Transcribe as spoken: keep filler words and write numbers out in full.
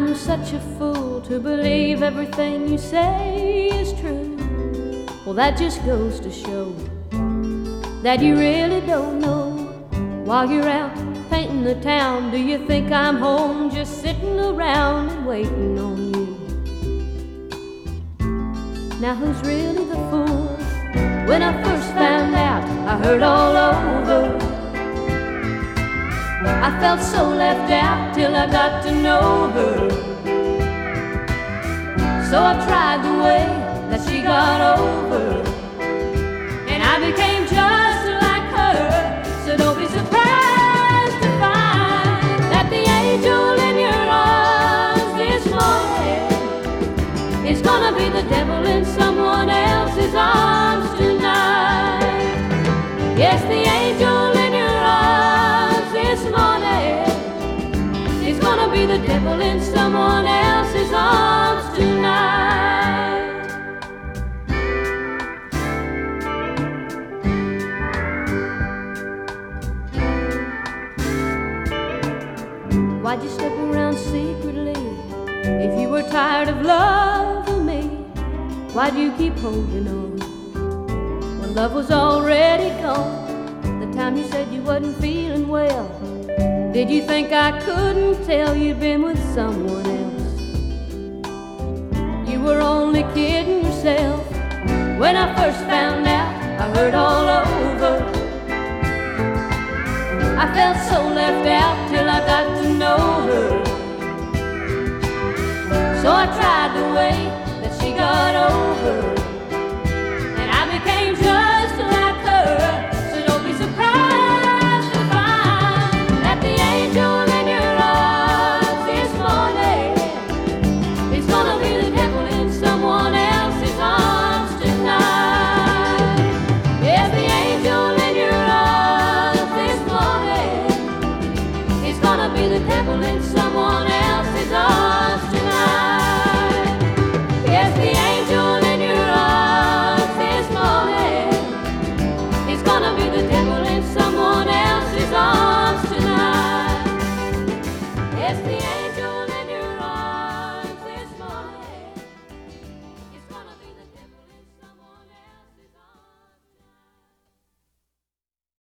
I'm such a fool to believe everything you say is true. Well, that just goes to show that you really don't know. While you're out painting the town, do you think I'm home just sitting around and waiting on you? Now who's really the fool? When I first found out, I heard all over. I felt so left out till I got to know her. So I tried the way that she got over, and I became just like her. So don't be surprised to find that the angel in your arms this morning is gonna be the devil in someone else's arms tonight. Yes, the angel in your arms this morning is gonna be the devil in someone else's arms tonight. Why'd you step around secretly if you were tired of loving me? Why'd you keep holding on when love was already gone? The time you said you wasn't feeling well, did you think I couldn't tell you'd been with someone else? You were only kidding yourself. When I first found out, I heard all over. I felt so left out till I got to know her. So I tried the way that she got over, and I became just like her. So don't be surprised to find that the angel in your arms this morning is gonna be the devil in someone else's arms tonight. Yes, the angel in your arms this morning is gonna be the devil in someone else's arms.